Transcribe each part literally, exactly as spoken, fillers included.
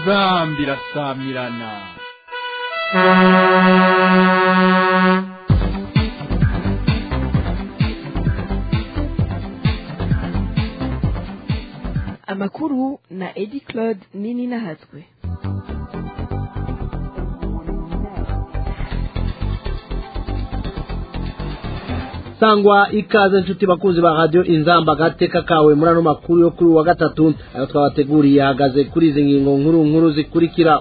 inzamba irasamirana. Amakuru na Edi Claude Nini Nahatswe. Sangwa ikaze nshuti bakunzi ba radio Inzamba gateka kawe murano makuru yo kuri wa gatatu ayo twabateguriye hagaze kuri izi ngingo nkuru nkuru zikurikira.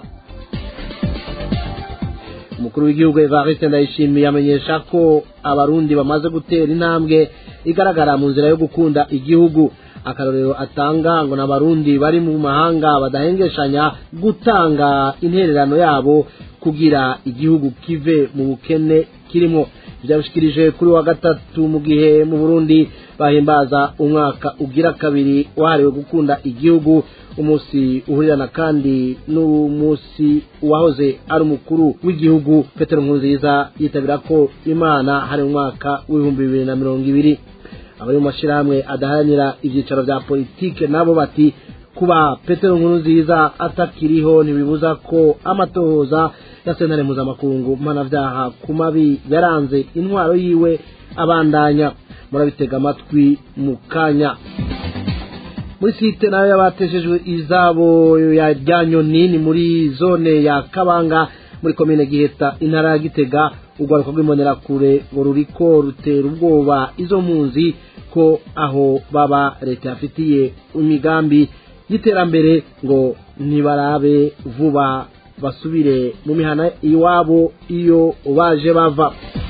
Umukuru w'igihugu Evariste Ndayishimiye amenyesha ko abarundi bamaze gutera intambwe igaragara mu nzira yo gukunda igihugu. Akarorero atanga ngo n'abarundi bari mu mahanga badahengeshanya gutanga intererano yabo kugira igihugu kive mu bukene kirimo. Byabishikirije kuri wa gatatu mu gihe mu Burundi bahimbaza umwaka ugira kabiri wahariwe gukunda igihugu, umusi uhurirana kandi n'umusi wahoze ari umukuru w'igihugu Petero Nkurunziza yitabira ko Imana hari umwaka w'ibihumbi bibiri na mirongo ibiri. Abari mu mashirahamwe adaharanira ivyicaro vya politike nabo bati kuba Petero Nkurunziza atakiriho ntibibuza ko amatohoza ya sentare mpuzamakungu mpanavyaha ku mabi yaranze intwaro yiwe abandanya. Murabitega amatwi mu kanya. Muri site nayo yabateshejwe izabo ya Ryanyoni ni muri zone ya Kabanga muri komine Giheta intara ya Gitega. Urwaruka rw'imbonera kure ngo ruriko rutera ubwoba izo mpunzi ko aho baba leta yafitiye imigambi y'iterambere ngo nibarabe vuba basubire mu mihana iwabo iyo baje bava.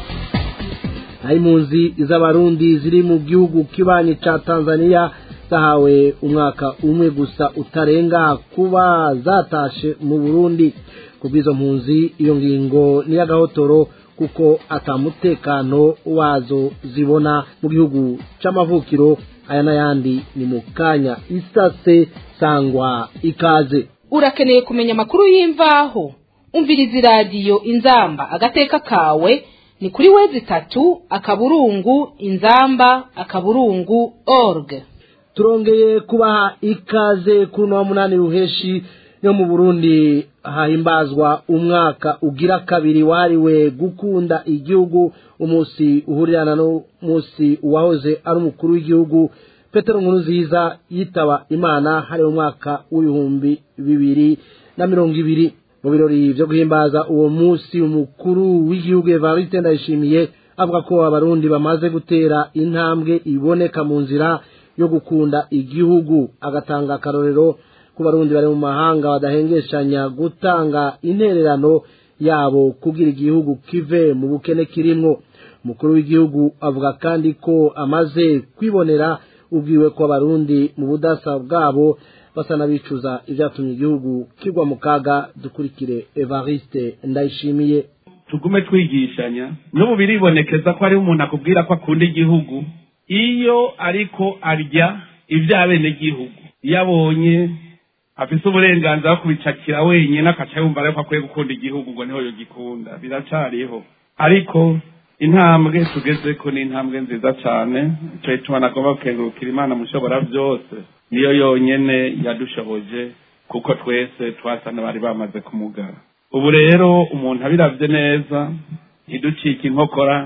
Hari impunzi z'abarundi ziri mu gihugu kibanyi ca Tanzania zahawe umwaka umwe gusa utarenga kuba zatashe mu Burundi. Kubizo mpunzi iyo ngingo ni y'agahotoro kuko atamutekano wazo zibona mu gihugu c'amavukiro. Aya n'ayandi ni mu kanya isase. Sangwa ikaze. Urakeneye kumenya amakuru y'imvaho? Umviriza radio Inzamba agateka kawe ni kuri wezi tatu akaburungu inzamba akaburungu org. Turongeye kubaha ikaze kuno wa munani ruheshi yo mu Burundi hahimbazwa umwaka ugira kabiri wariwe gukunda igihugu, umusi uhurirana no musi wahoze ari umukuru w'igihugu Petero Nkurunziza yitaba Imana hari umwaka w'ibihumbi bibiri na mirongo ibiri. Mu birori byo guhimbaza uwo musi umukuru w'igihugu Evariste Ndayishimiye avuga ko abarundi bamaze gutera intambwe iboneka mu nzira yo gukunda igihugu. Agatanga akarorero ku barundi bari mu mahanga badahengeshanya gutanga intererano yabo kugira igihugu kive mu bukene kirimwo. Umukuru w'igihugu avuga kandi ko amaze kwibonera ubwiwe ko abarundi mu budasa bwabo basa nabicuza ivyatumye igihugu kigwa mu kaga. Dukurikire Evariste Ndayishimiye. Tugume twigishanya n'ubu biribonekeza ko ari umuntu akubwira ko akunda igihugu iyo ariko arya ivyabene igihugu, yabonye afise uburenganzira kubicakira wenyine akaca yumva ariko akwiye gukunda igihugu ngo niho yo gikunda. Biracariho ariko intambwe tugezeko ni intambwe nziza cyane. Cyo ituma nagomba gukengurukira Imana mushobora byose, niyo yonyene yadushoboje kuko twese twasana bari bamaze kumugara. Ubu rero umuntu abiravye neza iducika inkokora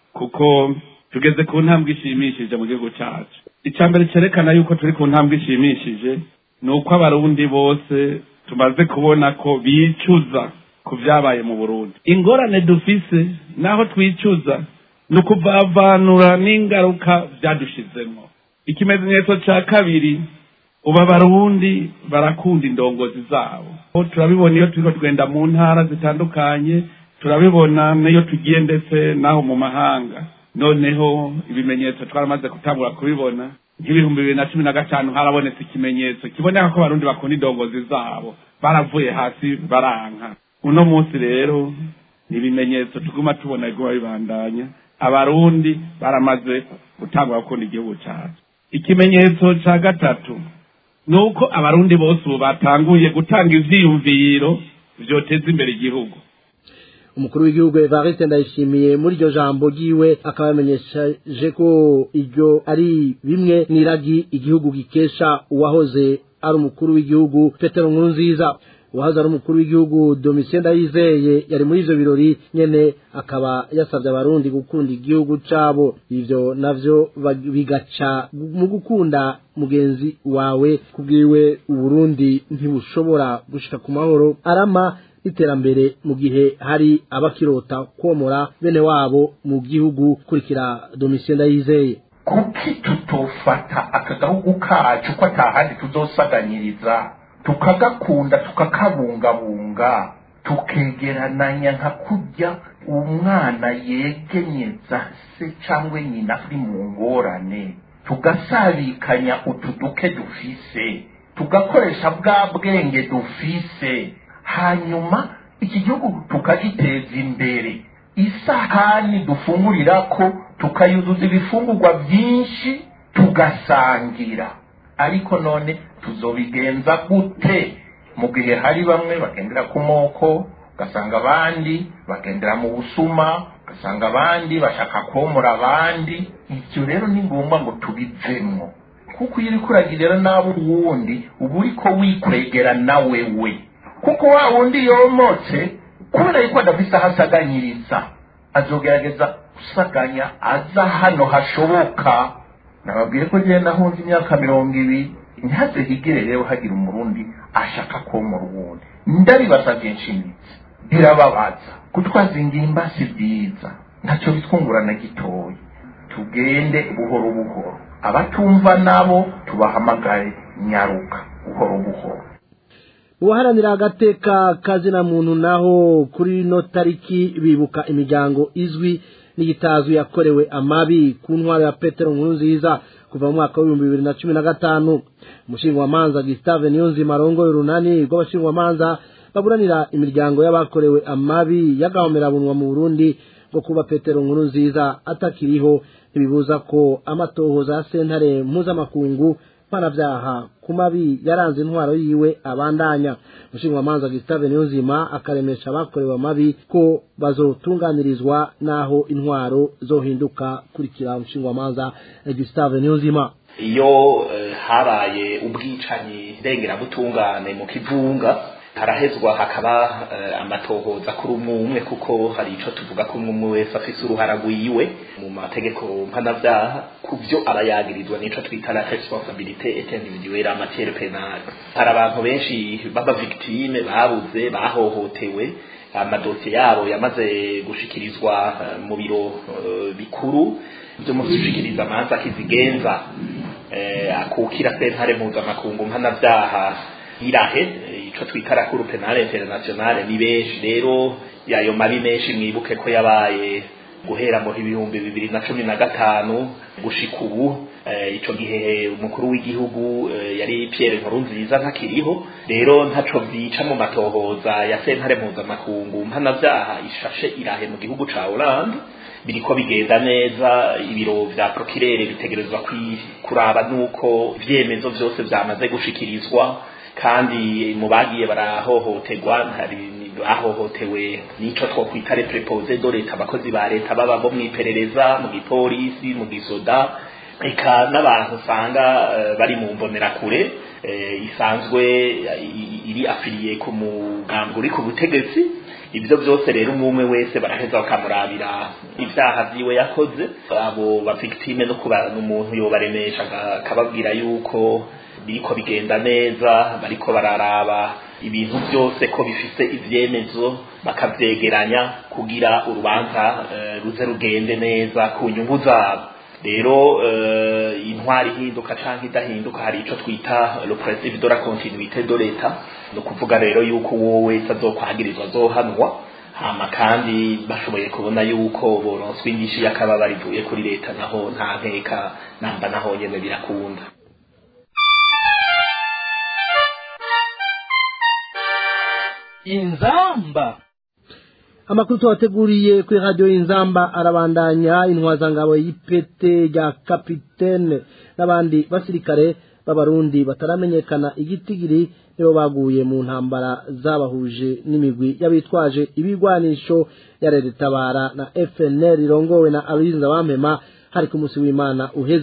kuko tugeze ku ntambwe ishimishije mu gihugu cyacu. Icambere cerekana yuko turi ku ntambwe ishimishije nuko abarundi bose tumaze kubona ko bicuza ku vyabaye mu Burundi. Ingorane dufise naho twicuza nukuvavanura n'ingaruka vyadushizemo. Ikimenyetso ca kabiri, uba abarundi barakunda indongozi zabo. Turabibona iyo turiko tugenda mu ntara zitandukanye, turabibona niyo tugiye ndetse naho mu mahanga. Noneho ibimenyetso twaramaze gutangura kubibona. Nk'ibihumbi bibiri na cumi na gatanu harabonetse ikimenyetso kiboneka ko abarundi bakunda indongozi zabo, baravuye hasi baranka. Uno munsi rero ni ibimenyetso tuguma tubona igwa bibandanya, abarundi baramaze gutangura gukunda igihugu cyacu. Ikimenyetso ca gatatu nuko abarundi bose ubu batanguye gutanga ivyiyumviro vyoteza imbere igihugu. Umukuru w'igihugu Evariste Ndayishimiye muri iryo jambo ryiwe akabamenyeshaje ko iryo ari bimwe n'iragi igihugu gikesha uwahoze ari umukuru w'igihugu Petero Nkurunziza. uwahoze ari umukuru w'igihugu Domitien Ndayizeye yari muri ivyo birori nyene akaba yasavye abarundi gukunda igihugu cabo ivyo navyo bigaca mu gukunda mugenzi wawe kubwiwe Uburundi ntibushobora gushika ku mahoro arama iterambere mu gihe hari abakirota komora bene wabo mu gihugu kurikira Domitien Ndayizeye. Kuki tutofata akagahugu kacu ko atahandi tuzosaganyiriza tukagakunda tukakabungabunga tukegerananya nka kurya umwana yegenyeza se cyangwa nyina ari mu ngorane tugasabikanya utuduke dufise tugakoresha bwa bwenge dufise hanyuma iki gihugu tukagiteza imbere isahani dufungurira ko tukayuzuza ibifungurwa byinshi tugasangira ariko none tuzobigenza gute mu gihe hari bamwe bagendera ku moko ugasanga abandi bagendera mu busuma ugasanga abandi bashaka komora abandi ibyo rero ni ngombwa ngo tubivemo kuko iyo uri kuragirira nabo uwundi uba uriko wikwegera nawe we kuko wa wundi yomotse kubera yuko adafise aho asaganyiriza azogerageza gusaganya aza hano hashoboka nababwiye ko genda hunze imyaka mirongo ibiri ntihaze higire rero hagira umurundi ashaka komora uwundi ndabibasavye nshimitse birababaza kutwazingira imbasi byiza ntacyo bitwungura na gitoya tugende buhoro buhoro abatumva nabo tubahamagare nyaruka buhoro buhoro. Uwaharanira agateka kazina muntu naho kuri no tariki bibuka imiryango izwi n'igitazwi yakorewe amabi ku ntwaro ya Petero Nkurunziza kuva mu mwaka wa bibiri na cumi na gatanu. Umushingwamanza Gustave Niyonzima arongoye urunani rw'abashingwamanza baburanira imiryango y'abakorewe amabi y'agahomerabunwa mu Burundi ngo kuba Petero Nkurunziza atakiriho ibibuza ko amatohoza ya sentare mpuzamakungu mpanavyaha ku mabi yaranze intwaro yiwe abandanya. Umushingwamanza Gustave Niyonzima akaremesha abakorewe amabi ko bazotunganirizwa naho intwaro zohinduka kurikira umushingwamanza Gustave Niyonzima. Iyo habaye ubwicanyi ndengera butungane mu kivunga harahezwa hakaba uh, amatohoza kuri umwe kuko hari ico tuvuga ko umwe wese afise uruhara rwiwe mu mategeko mpanavyaha kuvyo abayagirizwa nico twita la responsabilité est individuelle en matière pénale. Hari abantu benshi baba victime babuze bahohotewe amadosiye yabo yamaze gushikirizwa uh, mu biro uh, bikuru byo mu gushikiriza amanza kizigenza eh akukira sentare mpuzamakungu mpanavyaha irahe ico twita la Cour pénale internationale ni benshi rero yayo mabi menshi mwibuke ko yabaye guhera mu ibihumbi bibiri na cumi na gatanu gushika ubu e, ico gihe umukuru w'igihugu e, yari Pierre Nkurunziza ntakiriho rero ntaco vyica mu matohoza ya sentare mpuzamakungu mpanavyaha ishashe irahe mu gihugu ca Hollande biriko bigenda neza ibiro vya procureur bitegerezwa kuraba nuko vyemezo vyose vyamaze gushikirizwa kandi mu bagiye barahohoterwa hari bahohotewe nico twokwita les préposés de leta abakozi ba leta baba bo mwiperereza mu gipolisi mu gisoda eka n'abantu usanga uh, bari mu mbonera kure uh, isanzwe iri affilié ku mugambi uri ku butegetsi ibyo byose rero umwe wese baraheza bakamurabira ivyaha vyiwe yakoze abo ba victime no kuba n'umuntu yo baremesha akababwira yuko biriko bigenda neza bariko bararaba ibintu byose ko bifise ivyemezo bakavyegeranya kugira urubanza uh, ruze rugende neza ku nyungu zabo rero uh, intwari hinduka canke idahinduka hari ico twita le principe de la continuité de l'état no kuvuga rero yuko wowe azokwagirizwa zohanwa hama kandi bashoboye kubona yuko boronswe indishi yakaba barivuye kuri leta naho nta nkeka namba naho nyene birakunda. Inzamba amakuru twateguriye kuri radio Inzamba arabandanya intwazangabo y'ipete rya kapitene n'abandi basirikare b'abarundi bataramenyekana igitigiri nibo baguye mu ntambara zabahuje n'imigwi y'abitwaje ibigwanisho ya Leta Tabara na F N L irongowe na Aloyize Nzabampema hari ku munsi w'Imana uheze.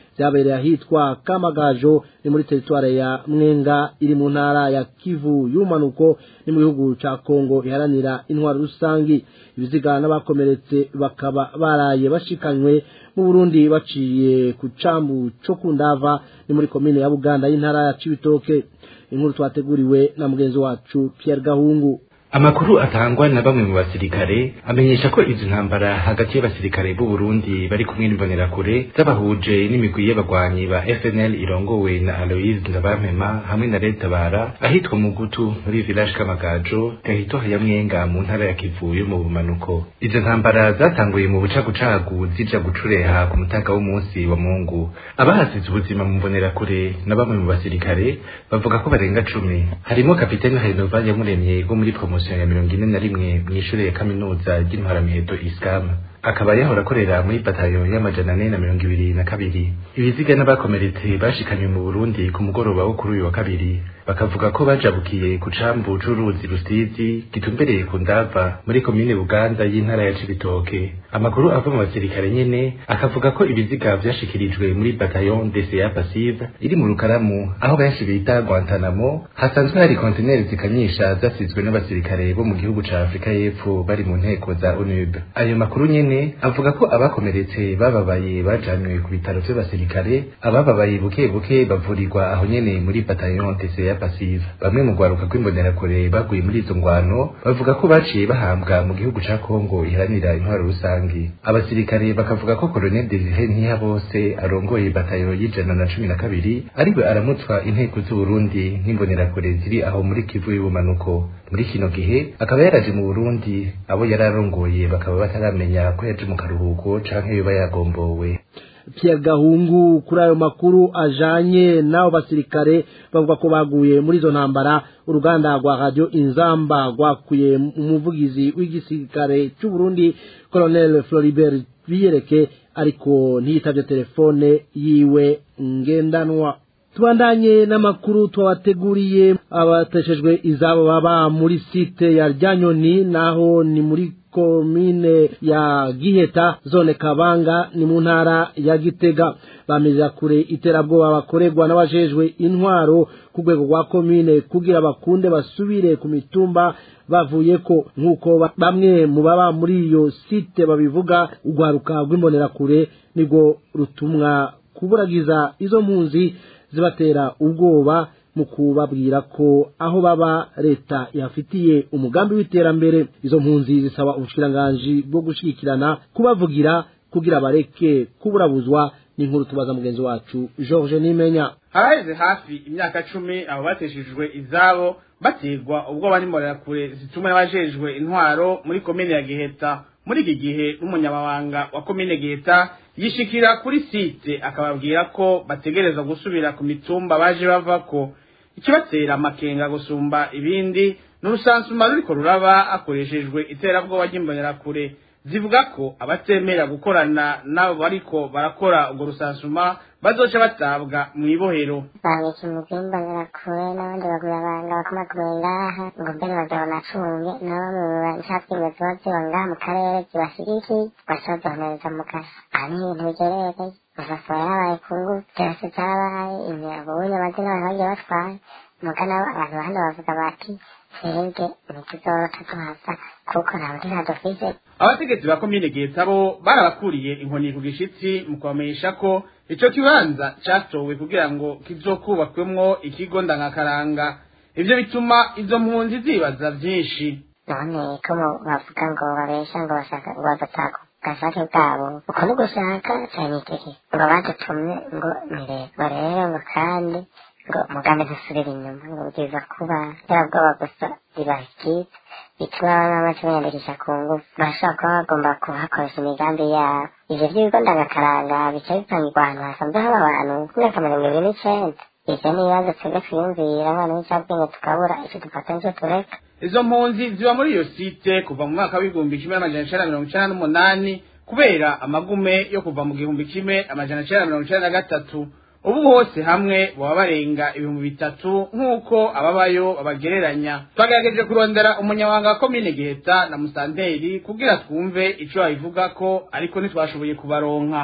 byabereye ahitwa Kamagajo ni muri teritware ya Mwenga iri mu ntara ya Kivu y'umanuko ni mu gihugu ca Kongo iharanira intwaro rusangi. Ibiziga n'abakomeretse bakaba baraye bashikanywe mu Burundi baciye ku cambu co kundava ni muri komine ya Buganda y'intara ya Cibitoke. Inkuru twateguriwe na mugenzi wacu Pierre Gahungu. Amakuru atangwa na bamwe mu basirikare amenyesha ko izo ntambara hagati y'abasirikare b'u Burundi bari kumwe n'imbonerakure zabahuje n'imigwi y'abagwanyi ba F N L irongowe na Aloise Ndabampema hamwe na Leta Bara ahitwa Mugutu muri village Kamagajo gahito ya Mwenga mu ntara ya Kivu yo mu bumanuko. Izo ntambara zatanguye mu bucagucagu zija gucureha ku mutaga w'umunsi wa Mungu. Abahasize ubuzima mu mbonerakure na bamwe mu basirikare bavuga ko barenga cumi harimo kapiteni Renova Yamuremye go muri promo ya mirongo ine na rimwe mw'ishure ya kaminuza ry'intwaramiheto Iskam akaba yahora akorera muri batayo y'amajana ane na mirongo ibiri na kabiri. Ibiziga n'abakomeretse bashikanywe mu Burundi ku mugoroba wo kuri uyu wa kabiri bakavuga ko bajabukiye ku cambu c'uruzi Rusizi gitumbereye ku Ndava muri komine Buganda y'intara ya Cibitoke. Amakuru ava mu basirikare nyene akavuga ko ibiziga vyashikirijwe muri bataillon D C A passive iri mu Rukaramu aho benshi bita Guantanamo hasanzwe hari container zikanyisha zasizwe n'abasirikare bo mu gihugu ca Afrika y'Epfo bari mu nteko za O N U B. Ayo makuru nyene avuga ko abakomeretse bababaye bajanywe ku bitaro vy'abasirikare, abababaye buke buke bavurirwa aho nyene muri bataillon D C A passive. Bamwe mu gwaruka kw'imbonerakure baguye muri izo ngwano bavuga ko baciye bahambwa mu gihugu ca Kongo iharanira intwaro rusangi. Abasirikare bakavuga ko Colonel Desire Ntihabose arongoye batayo y'ijana na cumi na kabiri ariwe aramutswa inteko z'u Burundi nk'imbonerakure ziri aho muri Kivu y'ubumanuko. Muri kino gihe akaba yaraje mu Burundi, abo yararongoye bakaba bataramenya ko yaje mu karuhuko canke yoba yagombowe. Pierre Gahungu kuri ayo makuru ajanye nabo basirikare bavuga ko baguye muri zo ntambara. Uruganda rwa Radio Inzamba rwakuye umuvugizi w'igisirikare cy'u Burundi Colonel Floribert Biyereke ariko ntiyitavye telefone yiwe ngendanwa. Tubandanye n'amakuru twabateguriye abateshejwe izabo baba muri site ya Ryanyoni naho ni muri komine ya Giheta zone Kabanga ni mu ntara ya Gitega. Bameza kure iterabwoba bakorerwa n'abajejwe intwaro ku rwego rwa komine kugira bakunde basubire ku mitumba bavuye ko nkuko bamwe mu baba muri iyo site babivuga. Ugwaruka rw'imbonerakure nibwo rutumwa kuburagiza izo mpunzi zibatera ubwoba mu kubabwira ko aho baba leta yafitiye umugambi w'iterambere. Izo mpunzi zisaba ubushikiranganje bwo gushikirana kubavugira kugira bareke kuburabuzwa. Ni inkuru tubaza mugenzi wacu George Nimenya. Haraheze hafi imyaka cumi abo bateshejwe izabo bategwa ubwo bari mbonerakure zitumwe n'abajejwe intwaro muri komine ya Giheta. Muri iki gihe n'umunyamabanga wa komine Giheta yishikira kuri site akababwira ko bategereza gusubira ku mitumba baje bavako. Ikibatera amakenga gusumba ibindi n'urusansuma ruriko ruraba akoreshejwe iterabwoba ry'imbonerakure zivuga ko abatemera gukorana nabo bariko barakora ubwo rusansuma bazoca batabwa mu ibohero. Babiki mugimba nyirakure n'abandi bagura abanga bakomakomeye ngaha ngo mbere bazabona acunge nabo mu nshatwingo ziba ziba ngaha mu karere zibashigiki basozohereza mu kasa. Aha ni ibintu bigerereye basasora yabaye ku ngufu vyose vyabaye imyabonye bazi n'abantu bagiye batwaye mugana abantu bahano bavuga bati twebwe ntituzoroka tuhasa kuko nta burenga dufise. Abategetsi ba komine Giheta bo barabakuriye inkoni ku gishitsi mu kubamenyesha ko ico kibanza catowe kugira ngo kizokubakwemwo ikigo ndangakaranga. Ivyo bituma izo mpunzi zibaza vyinshi. None ko bavuga ngo babesha ngo bashaka bagatako gashake bwabo uko ni gushaka cyane ikiki ngo badutumye ngo nirego rero ngo kandi ngo mugambe dusubira inyuma ngo bigeza kuba yarabwoba gusa ribahikitse bituma bamaze kwiyandikisha ku ngufu bashobora kuba bagomba kuhakoresha imigambi yabo. Ivyo vy'ibigo ndangakaranga bica bitangirwa ahantu hasanzwe haba abantu ku myaka mirongo ibiri n'icenda. Ivyo ni ibibazo twebwe twiyumvira abana b'incabwenge tukabura ico dufata nico tureka. Izo mpunzi ziba muri iyo site kuva mu mwaka w'igihumbi kimwe amajana icenda mirongo icenda n'umunani kubera amagume yo kuva mu gihumbi kimwe amajana icenda mirongo icenda na gatatu. Ubu hose hamwe baba barenga ibihumbi bitatu nk'uko ababayo babagereranya. Twagerageje kurondera umunyamabanga wa komine Giheta na musanteri kugira twumve ico babivuga ko ariko ntitwashoboye kubaronka.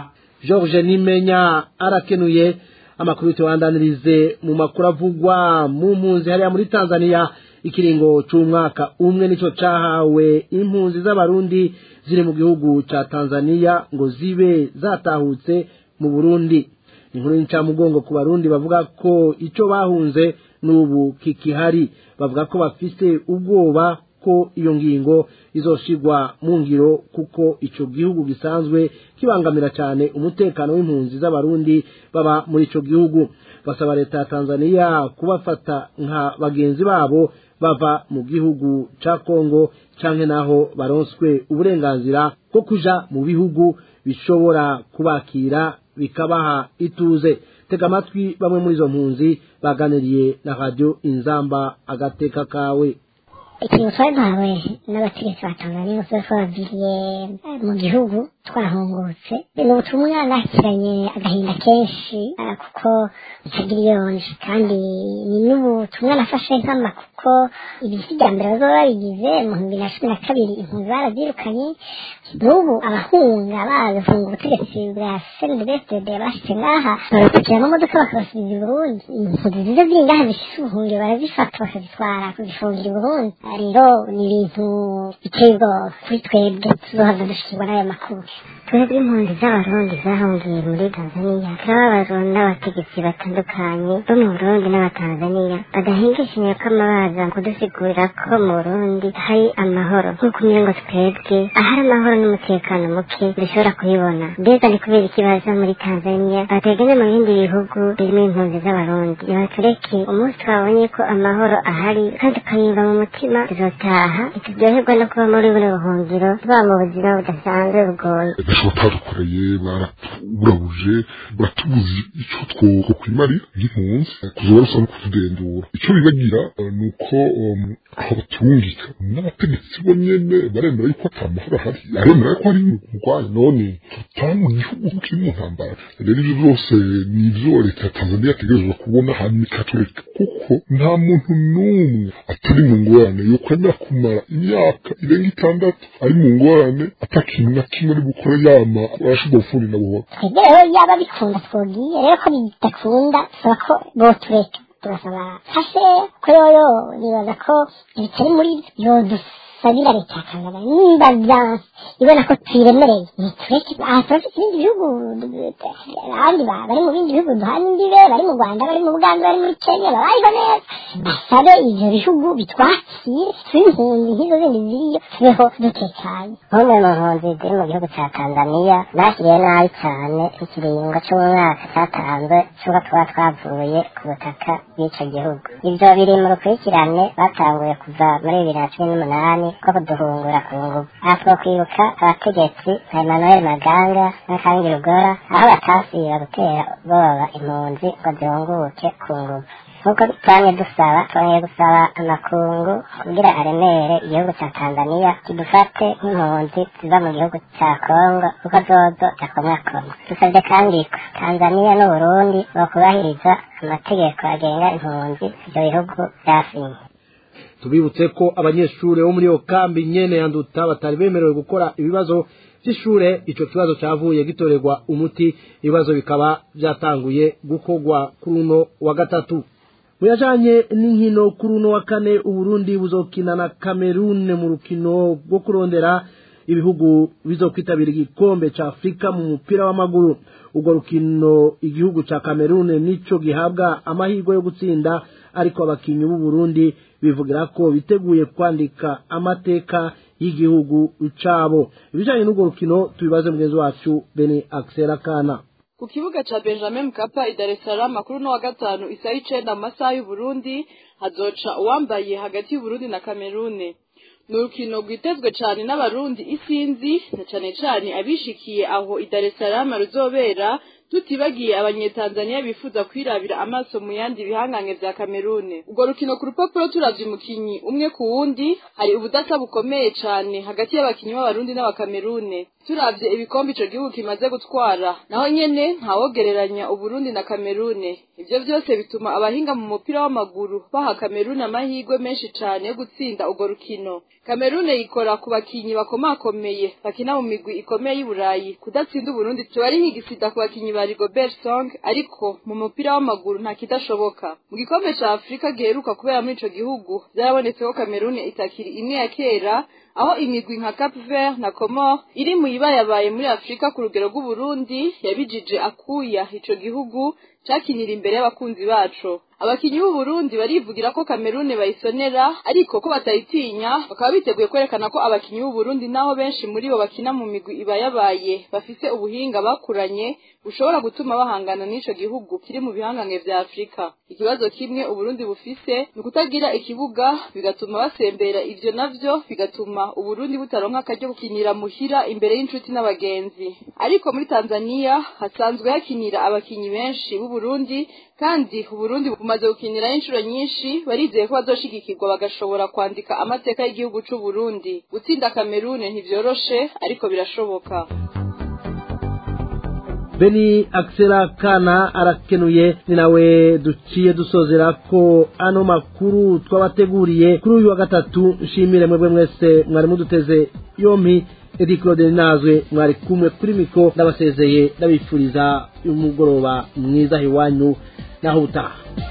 George Nimenya arakenuye. Amakuru tubandanirize mu makuru avugwa mu mpunzi hariya muri Tanzania. Ikiringo c'umwaka umwe nico cahawe impunzi z'abarundi ziri mu gihugu ca Tanzania ngo zibe zatahutse mu Burundi. Inkuru y'incamugongo ku barundi bavuga ko ico bahunze n'ubu kikihari, bavuga ko bafise ubwoba ko iyo ngingo izoshigwa mu ngiro kuko ico gihugu gisanzwe kibangamira cyane umutekano w'impunzi z'abarundi baba muri ico gihugu. Basaba leta ya Tanzania kubafata nka bagenzi babo bava mu gihugu ca Kongo canke naho baronswe uburenganzira bwo kuja mu bihugu bishobora kubakira bikabaha ituze. Tega amatwi bamwe muri izo mpunzi baganiriye na Radio Inzamba agateka kawe. Ikintu twabawe n'abategetsi ba Tanzania bose twabiriye mu gihugu twahungutse ni ubutumwa nakiranye agahinda kenshi kuko itagira iyonje kandi ni n'ubutumwa nafashe nkama kuko ibisiga mbere bazoba babigize mu bibiri na cumi na kabiri impunzi barabyirukanye n'ubu abahunga bagahunga ubutegetsi bwa C N D D F D D bashitse ngaha barapakira amamodoka bakabasubiza i Burundi. Impunzi zizo ziri ngaha zifise ubuhungiro barazifata bakazitwara kuzifungira i Burundi. Rero ni ibintu biteye ubwoba kuri twebwe tuzohava dushikirwa n'ayo makuru. Twebwe impunzi z'abarundi zahungiye muri Tanzania turababazwa n'abategetsi batandukanye bo mu Burundi n'abatanzania badahingishije ko amabaza kudusigurira ko mu Burundi hari amahoro nk'uko umengo twebwe ahari amahoro n'umutekano muke dushobora kuyibona. Mbega ni kubera ikibazo muri Tanzania bateganya mu bindi bihugu birimo impunzi z'abarundi. Nibatureke umunsi twabonye ko amahoro ahari kandi tukayumva mu mutima tuzotaha turyoherwa no kuba muri buno buhungiro tuba mu buzima budasanzwe bugoye. Batadukoreye baraburabuje batubuze icyo two kwimarira nk'impunzi kuzoba rusa no kutudendura. Icyo bibagira ni uko aho batungika n'abategetsi bo nyene baremera yuko atamahoro ahari, aremera ko ari umurwayi none tutanga mu gihugu kiri mu ntambara. Rero ibyo byose ni ibyo leta ya Tanzania yategerezwa kubona hanyuma ikatureka kuko nta muntu n'umwe atari mu ngorane yo kwemera kumara imyaka irenga itandatu ari mu ngorane atakintu na kimwe ari gukora yama arashobora gufunda na buhoro. Rero yaba bikunda twogiye rero ko bidakunda saba ko botureka turasaba hase ko yoyo nibaza ko bitari muri yodusabira leta Tanzania nimba byanse ibona ko twiremereye nitureke. Aha turafite ibindi bihugu abandi bari mu bindi bihugu duhana imbibe bari mu Rwanda bari mu Uganda bari muri Kenya babayeho neza. Basabe ivyo bihugu bitwakire tw'impunzi nk'izo zindi ziriyo tubeho dutekanye. Bamwe mu mpunzi ziri mu gihugu ca Tanzania bashyiriye nabi cyane ikiringo c'umwaka cyatanzwe cy'uko tuba twavuye ku butaka bw'ico gihugu. Ivyo biri mu rukurikirane batanguye kuva muri bibiri na cumi n'umunani ko kuduhungura ku nguvu. Aha twokwibuka abategetsi nka Emmanuel Maganga na Kangi Rugora aho batasiba gutera boba impunzi ngo zihunguke ku nguvu. Nk'uko twamye dusaba twongeye gusaba amakungu kugira aremere igihugu ca Tanzania kidufate nk'impunzi ziva mu gihugu ca Kongo kuko zozo zakomwakomwa. Dusabye kandi ko Tanzania n'Uburundi bakubahiriza amategeko agenga impunzi ivyo bihugu vyasinye. Tubibutse ko abanyeshure bo muri yo kambi nyene yanduta batari bemerewe gukora ibibazo by'ishure. Ico kibazo cyavuye gitorerwa umuti, ibibazo bikaba byatanguye gukogwa kuri uno wa gatatu. Muyajanye n'inkino kuri uno wa kane Uburundi buzokina na Cameroon mu rukino rwo kurondera ibihugu bizokwitabira igikombe ca Afrika mu mupira w'amaguru. Urwo rukino igihugu ca Cameroon nico gihabwa amahirwe yo gutsinda, ariko abakinyi b'u Burundi bivugira ko biteguye kwandika amateka y'igihugu cabo. Ibijanye n'urwo rukino tubibaze mugenzi wacu Beni Axel Kana. Ku kibuga cha Benjamin Mkapa i Dar es Salaam makuru no wa gatanu isaha icenda amasaha y'u Burundi hazoca uwambaye hagati y'u Burundi na Cameroon. Nurukino gwitezwe cyane n'abarundi isinzi na cyane cyane abishikiye aho i Dar es Salaam ruzobera tutibagiye abanyetanzania bifuza kwirabira amaso mu yandi bihangange vya Kamerune. Ubwo rukino ku rupapuro turavye umukinyi umwe ku wundi hari ubudasa bukomeye cane hagati y'abakinyi b'abarundi n'abakamerune. Turavye ibikombe ico gihugu kimaze gutwara naho nyene ntawogereranya Uburundi na Kamerune. Ivyo vyose bituma abahinga mu mupira w'amaguru baha Kamerune amahirwe menshi cane yo gutsinda urwo rukino. Kamerune ikora ku bakinyi bakomakomeye bakina mu migwi ikomeye y'Iburayi. Kudatsinda Uburundi cyo ari nk'igisida ku bakinyi ba Rigobert Song, ariko mu mupira w'amaguru nta kidashoboka. Mu gikombe ca Afrika giheruka kubera muri ico gihugu byarabonetse ko Kamerune itakiri imwe ya kera, aho imigwi nka Cap Vert na Comores iri mu ibayabaye muri Afrika ku rugero rw'Uburundi yabijije akuya ico gihugu cakinira imbere y'abakunzi bacu. Abakinyi b'u Burundi barivugira ko Kamerune bayisonera, ariko ko batayitinya bakaba biteguye kwerekana ko abakinyi b'u Burundi naho benshi muri bo bakina mu migwi ibayabaye bafise ubuhinga bakuranye bushobora gutuma bahangana n'ico gihugu kiri mu bihangange vya Afrika. Ikibazo kimwe u Burundi bufise ni kutagira ikibuga, bigatuma basembera, ivyo navyo bigatuma u Burundi butaronka akaryo gukinira muhira imbere y'inshuti n'abagenzi. Ariko muri Tanzania hasanzwe hakinira abakinyi benshi b'u Burundi, kandi u Burundi bumaze gukinira inshuro nyinshi, barizeye ko bazoshigikirwa bagashobora kwandika amateka y'igihugu c'u Burundi. Gutsinda Kamerune ntivyoroshe, ariko birashoboka. Beni Axela Kana arakenuye, ni nawe duciye dusozera ko ano makuru twabateguriye kuri uyu wa gatatu. Nshimire mwebwe mwese mwari muduteze yompi. Edi Claude Nazwe mwari kumwe kuri miko, ndabasezeye ndabifuriza umugoroba mwiza hiwanyu naho utaha.